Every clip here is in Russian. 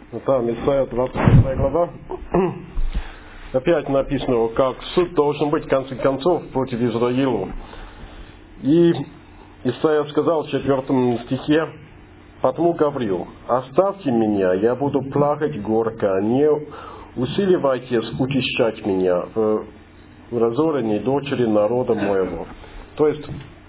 Там Исайя 26 глава. Опять написано, как суд должен быть в конце концов против Израиля. И Исайя сказал в 4 стихе: «Потому говорил, оставьте меня, я буду плакать горько, не усиливайтесь утешать меня в разоренной дочери народа моего». То есть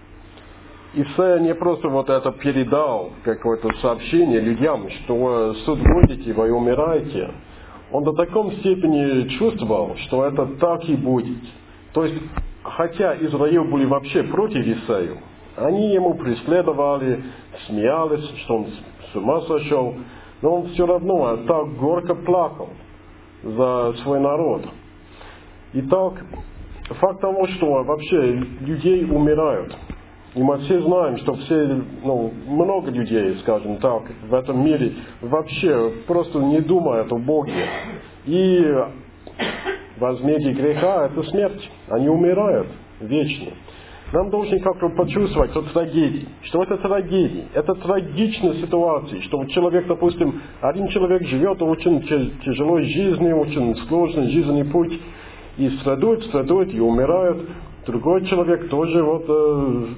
Исайя не просто вот это передал, какое-то сообщение людям, что суд будете, вы умираете. Он до такой степени чувствовал, что это так и будет. То есть, хотя Израиль были вообще против Исаию, они ему преследовали, смеялись, что он с ума сошел, но он все равно так горько плакал за свой народ. Итак, факт того, что вообще людей умирают. И мы все знаем, что много людей, скажем так, в этом мире вообще просто не думают о Боге. И возмездие греха – это смерть. Они умирают вечно. Нам должны как-то почувствовать, что это трагедия. Это трагичная ситуация, что человек, допустим, один человек живет очень тяжелой жизнью, очень сложный жизненный путь, и страдает и умирает. Другой человек тоже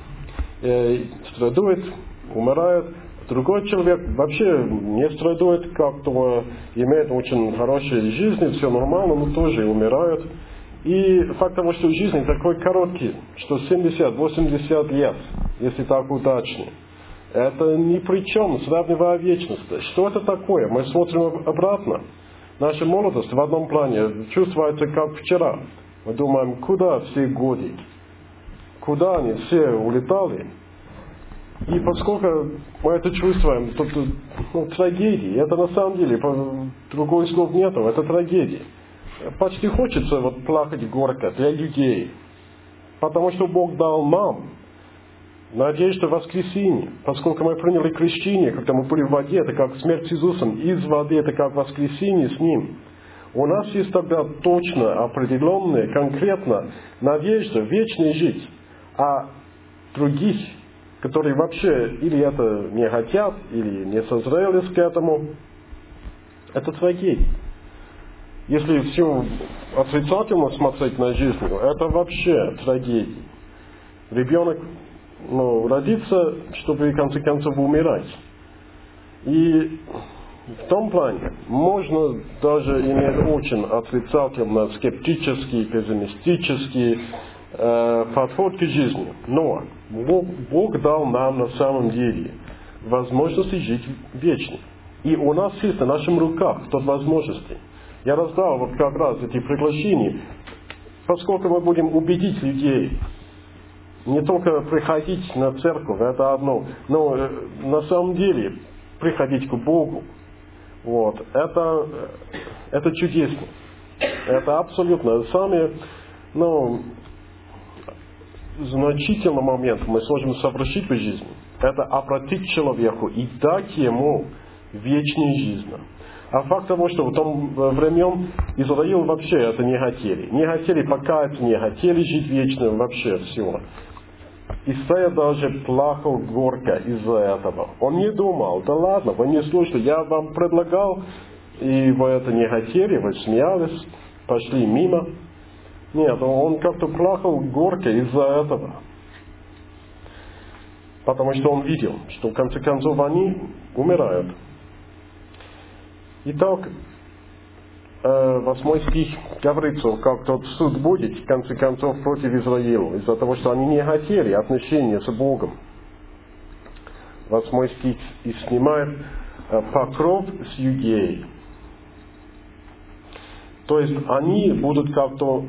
страдает, умирает. Другой человек вообще не страдает, как-то имеет очень хорошую жизнь, все нормально, но тоже умирает. И факт того, что жизнь такой короткий, что 70-80 лет, если так удачно, это ни при чем, сравнивая вечность. Что это такое? Мы смотрим обратно. Наша молодость в одном плане чувствуется как вчера. Мы думаем, куда все годы? Куда они все улетали? И поскольку мы это чувствуем, то трагедия. Это на самом деле, другого слова нету, это трагедия. Почти хочется плакать горько для людей. Потому что Бог дал нам надежду в воскресенье. Поскольку мы приняли крещение, когда мы были в воде, это как смерть с Иисусом, из воды это как воскресенье с Ним. У нас есть тогда точно, определенная, конкретно надежда вечной жить. А других, которые вообще или это не хотят, или не созрели к этому, это трагедия. Если все отрицательно смотреть на жизнь, это вообще трагедия. Ребенок родится, чтобы в конце концов умирать. И в том плане можно даже иметь очень отрицательно, скептический, пессимистический подход к жизни. Но Бог дал нам на самом деле возможности жить вечно. И у нас есть на наших руках тот возможности. Я раздал как раз эти приглашения, поскольку мы будем убедить людей не только приходить на церковь, это одно, но на самом деле приходить к Богу. Это чудесно. Это абсолютно самый значительный момент мы сможем совершить в жизни. Это обратить человеку и дать ему вечную жизнь. А факт того, что в том времен Израиль вообще это не хотели. Не хотели покаяться, не хотели жить вечно, вообще все. Исайя даже плакал горько из-за этого. Он не думал, да ладно, вы не слушали, я вам предлагал, и вы это не хотели, вы смеялись, пошли мимо. Нет, он как-то плакал горько из-за этого. Потому что он видел, что в конце концов они умирают. Итак, 8 стих говорится, как тот суд будет, в конце концов, против Израиля, из-за того, что они не хотели отношения с Богом. 8 стих и снимает покров с Иудеи. То есть они будут как-то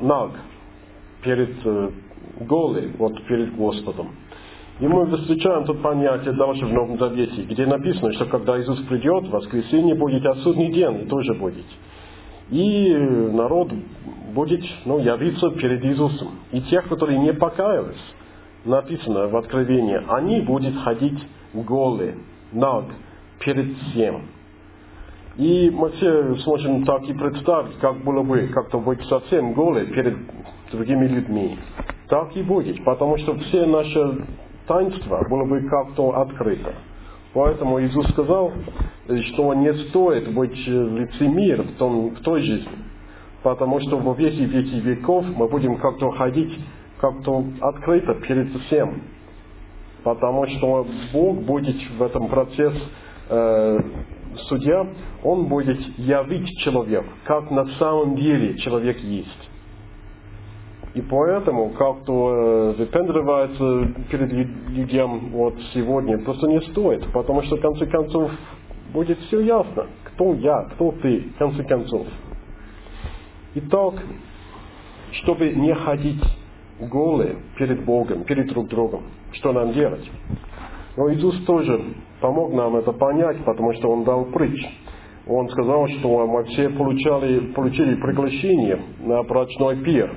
голые перед Господом. И мы встречаем тут понятие дальше в Новом Завете, где написано, что когда Иисус придет, в воскресенье будет, а судный день тоже будет. И народ будет явиться перед Иисусом. И тех, которые не покаялись, написано в Откровении, они будут ходить голые, перед всем. И мы все сможем так и представить, как было бы как-то быть совсем голые перед другими людьми. Так и будет, потому что все наши таинства было бы как-то открыто. Поэтому Иисус сказал, что не стоит быть лицемером в той жизни. Потому что во веки веков мы будем как-то ходить, как-то открыто перед всем. Потому что Бог будет в этом процессе судья, Он будет явить человеку, как на самом деле человек есть. И поэтому как-то выпендриваться перед людям вот сегодня просто не стоит, потому что в конце концов будет все ясно, кто я, кто ты, в конце концов. Итак, чтобы не ходить голые перед Богом, перед друг другом, что нам делать? Но Иисус тоже помог нам это понять, потому что Он дал притч. Он сказал, что мы все получили приглашение на брачной пир.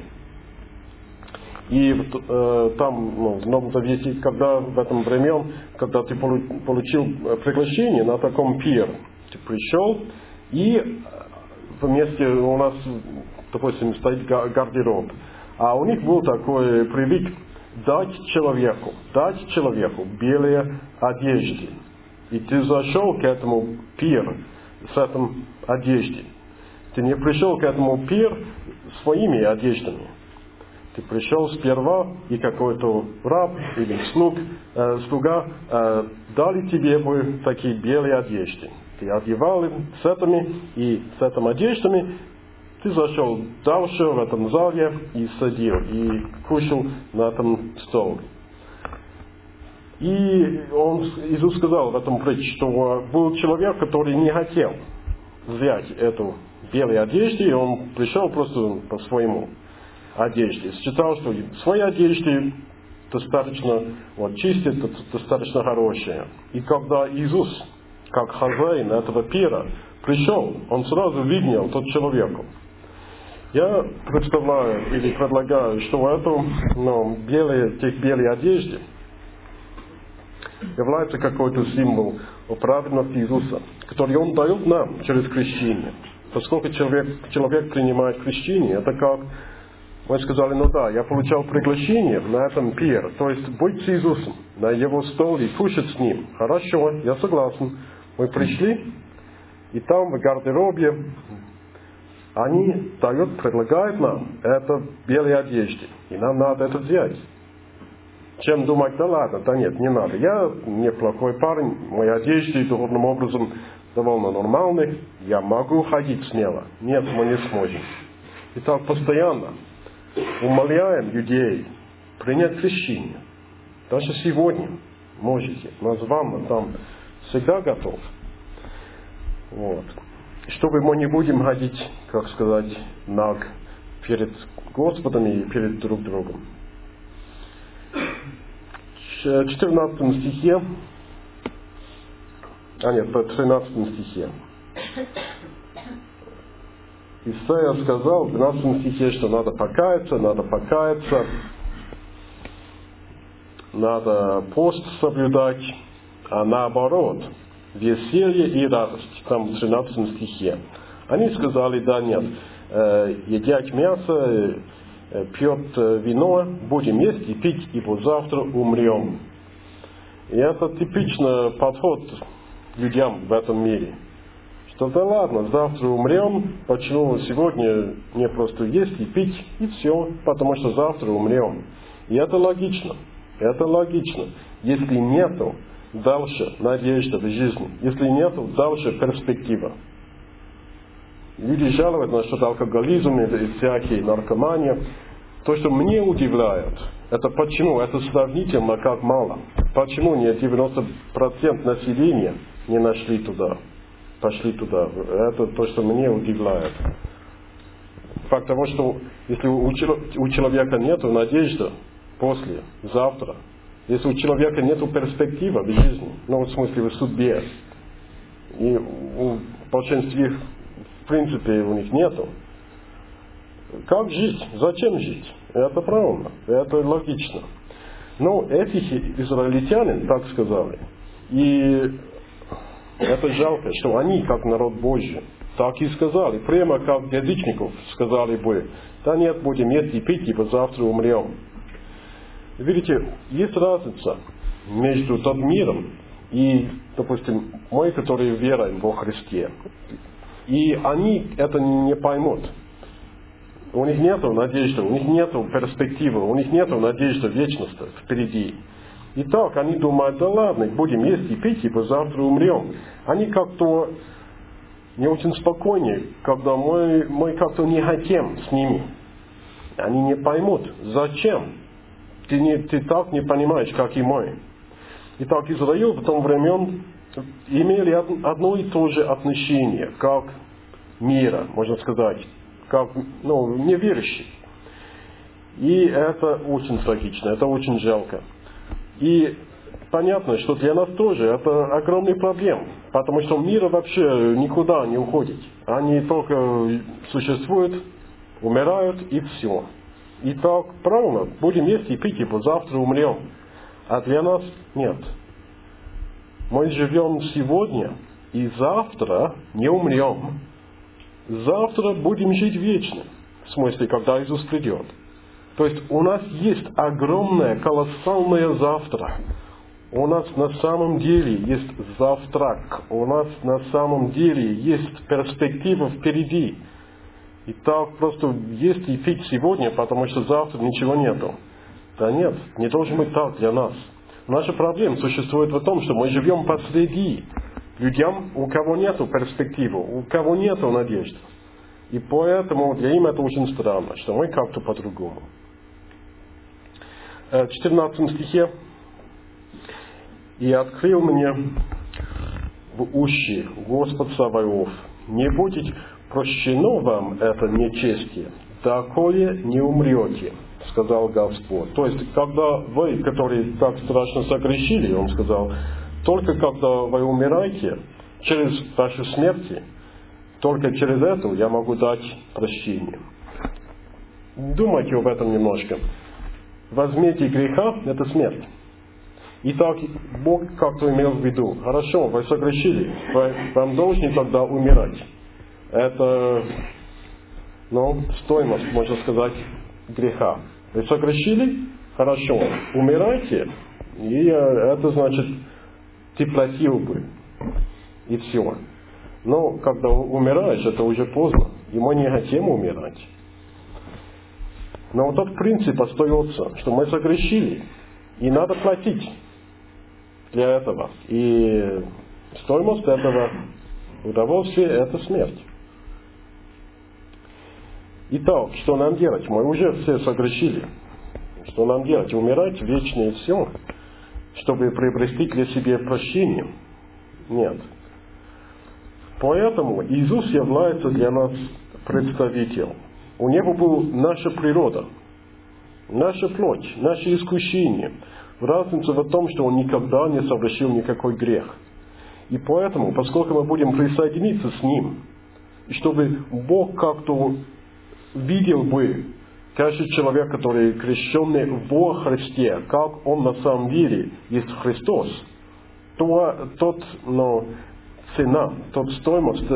И там, в Новом Завете, когда в этом времени, когда ты получил приглашение на таком пир, ты пришел, и вместе у нас, допустим, стоит гардероб. А у них был такой привык дать человеку белые одежды. И ты зашел к этому пиру с этим одеждой. Ты не пришел к этому пиру своими одеждами. Ты пришел сперва, и какой-то раб или слуга дали тебе бы такие белые одежды. Ты одевал их с этими и с этими одеждами. Ты зашел дальше в этом зале и сидел, и кушал на этом столе. И Иисус сказал в этом притче, что был человек, который не хотел взять эту белую одежду, и он пришел просто по своему одежде. Считал, что своя одежда достаточно чистая, достаточно хорошая. И когда Иисус, как хозяин этого пира, пришел, он сразу видел тот человеку. Я представляю или предлагаю, что эту белые одежды является какой-то символ праведности Иисуса, который Он дает нам через крещение. Поскольку человек принимает крещение, это как мы сказали, я получал приглашение на этом пир, то есть быть с Иисусом, на Его столе, кушать с Ним. Хорошо, я согласен. Мы пришли, и там в гардеробе они предлагают нам это белые одежды, и нам надо это взять. Чем думать, нет, не надо. Я неплохой парень, мои одежды духовным образом довольно нормальные, я могу ходить смело. Нет, мы не сможем. И так постоянно умоляем людей принять крещение. Даже сегодня можете. Нас вам там всегда готов. Чтобы мы не будем ходить, как сказать, наг перед Господом и перед друг другом. В 14 стихе, в 13 стихе. Исайя сказал в 12 стихе, что надо покаяться, надо пост соблюдать, а наоборот, веселье и радость, там в 13 стихе. Они сказали, нет, едят мясо, пьет вино, будем есть и пить, ибо завтра умрем. И это типичный подход людям в этом мире. Что ладно, завтра умрем, почему сегодня не просто есть и пить, и все, потому что завтра умрем. И это логично. Если нету дальше надежды в жизни, если нету дальше перспективы. Люди жалуются на что-то алкоголизм и всякие наркомания. То, что мне удивляет, это почему, это сравнительно как мало. Почему не 90% населения не пошли туда. Это то, что мне удивляет. Факт того, что если у человека нет надежды после, завтра, если у человека нет перспективы в жизни, в смысле в судьбе, и у большинства в принципе у них нету, как жить? Зачем жить? Это правильно, это логично. Но эти израильтяне так сказали. И это жалко, что они, как народ Божий, так и сказали. Прямо как язычников сказали бы, нет, будем есть и пить, ибо завтра умрем. Видите, есть разница между тот миром и, допустим, мы, которые веруем во Христе, и они это не поймут. У них нет надежды, у них нет перспективы, у них нет надежды вечности впереди. И так они думают, да ладно, будем есть и пить, ибо завтра умрем. Они как-то не очень спокойны, когда мы как-то не хотим с ними. Они не поймут, зачем. Ты так не понимаешь, как и мы. Итак, Израиль в том времен имели одно и то же отношение, как мира, можно сказать, как неверующий. И это очень трагично, это очень жалко. И понятно, что для нас тоже это огромный проблем, потому что мир вообще никуда не уходит. Они только существуют, умирают и все. И так, правильно, будем есть и пить, ибо завтра умрем. А для нас нет. Мы живем сегодня, и завтра не умрем. Завтра будем жить вечно. В смысле, когда Иисус придет. То есть у нас есть огромное, колоссальное завтра. У нас на самом деле есть завтрак. У нас на самом деле есть перспектива впереди. И так просто есть и пить сегодня, потому что завтра ничего нету. Да нет, не должен быть так для нас. Наша проблема существует в том, что мы живем посреди людям, у кого нету перспективы, у кого нету надежды. И поэтому для них это очень странно, что мы как-то по-другому. В 14 стихе: «И открыл мне в уши Господь Саваоф, не будет прощено вам это нечестие, доколе не умрете, сказал Господь». То есть, когда вы, которые так страшно согрешили, Он сказал, только когда вы умираете, через вашу смерть, только через это я могу дать прощение. Думайте об этом немножко. Возмездие греха – это смерть. Итак, Бог как-то имел в виду, хорошо, вы согрешили, вам должны тогда умирать. Это, стоимость, можно сказать, греха. Вы согрешили? Хорошо, умирайте, и это значит, ты платил бы, и все. Но когда умираешь, это уже поздно, и мы не хотим умирать. Но вот тот принцип остается, что мы согрешили, и надо платить для этого. И стоимость этого удовольствия – это смерть. Итак, что нам делать? Мы уже все согрешили. Что нам делать? Умирать вечно и все, чтобы приобрести для себя прощение? Нет. Поэтому Иисус является для нас представителем. У Него была наша природа, наша плоть, наше искушение. Разница в том, что Он никогда не совершил никакой грех. И поэтому, поскольку мы будем присоединиться с Ним, и чтобы Бог как-то видел бы каждый человек, который крещенный во Христе, как он на самом деле есть Христос, то цена, стоимость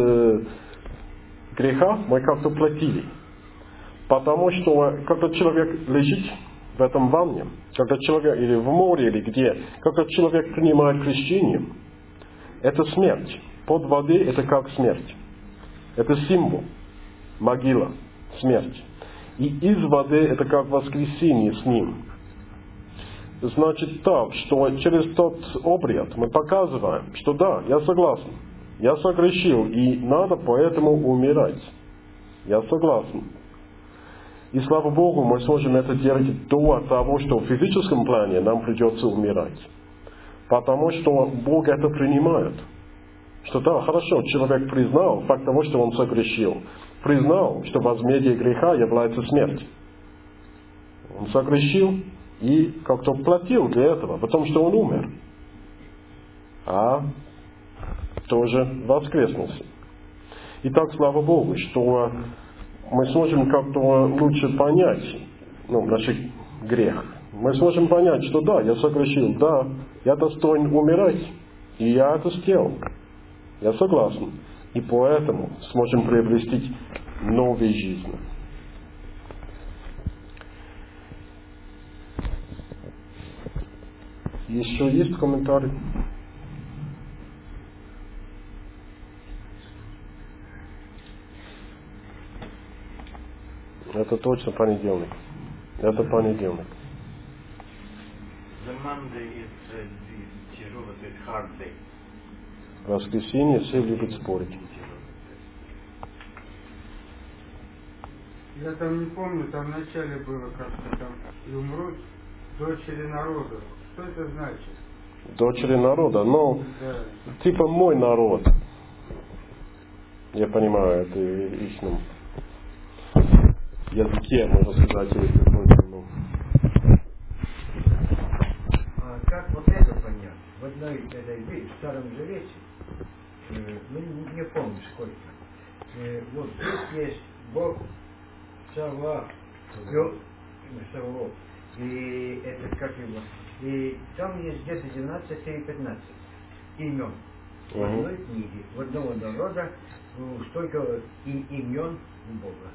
греха мы как-то платили. Потому что когда человек лежит в этом ванне, когда человек или в море, или где, когда человек принимает крещение, это смерть. Под водой это как смерть. Это символ. Могила. Смерть. И из воды это как воскресение с ним. Значит так, что через тот обряд мы показываем, что да, я согласен. Я согрешил, и надо поэтому умирать. Я согласен. И слава Богу, мы сможем это делать до того, что в физическом плане нам придется умирать. Потому что Бог это принимает. Что да, хорошо, человек признал факт того, что он согрешил. Признал, что возмездие греха является смерть. Он согрешил и как-то платил для этого, потому что он умер. А тоже воскреснулся. Итак, слава Богу, что мы сможем как-то лучше понять наш грех. Мы сможем понять, что да, я согрешил, да, я достоин умирать, и я это сделал. Я согласен. И поэтому сможем приобрести новую жизнь. Еще есть комментарии? Это точно понедельник. Это понедельник. The Monday is тяжелый, то есть hard day. Воскресенье все любят спорить. Я там не помню, там вначале было как-то там и умрут дочери народа. Что это значит? Дочери народа, ну, Да. типа мой народ. Я понимаю, это в ихнем языке, можно сказать, есть какой-то, ну. А как вот это понять? В одной этой в Старом Завете, ну не помню сколько, вот здесь есть Бог Саваоф, и это как его, и там есть где-то 12 или 15 имен в одной книге, в одного народа, столько имен у Бога.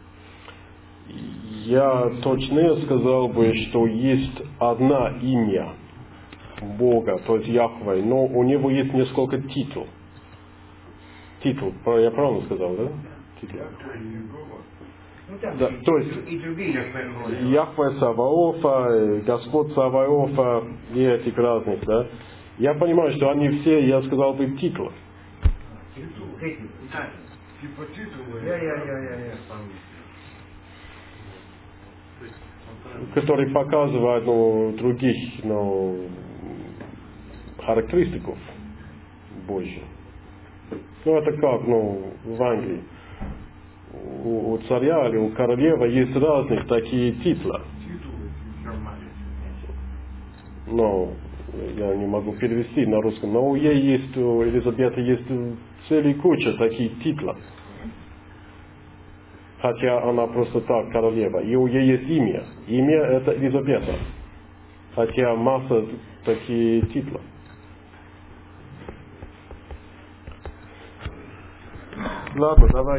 Я точнее сказал бы, что есть одна имя Бога, то есть Яхве, но у него есть несколько титул. Титул, я правильно сказал, да? Титул. Ну, там Да, то есть и другие. Яхве Саваофа, Господь Саваофа и этих разных, да? Я понимаю, что они все, я сказал бы, титулы. Да, типа титулы. Я. Которые показывают, ну, других, ну, характеристиков Божьих. Ну, это как, ну, в Англии. У царя или у королевы есть разных такие титулы. Титулы нормально. Но я не могу перевести на русском. Но у нее есть, у Елизаветы есть целая куча таких титулов. Хотя она просто так королева. И у нее есть имя. Имя это Елизавета. Хотя масса таких титулов. Ладно, давай.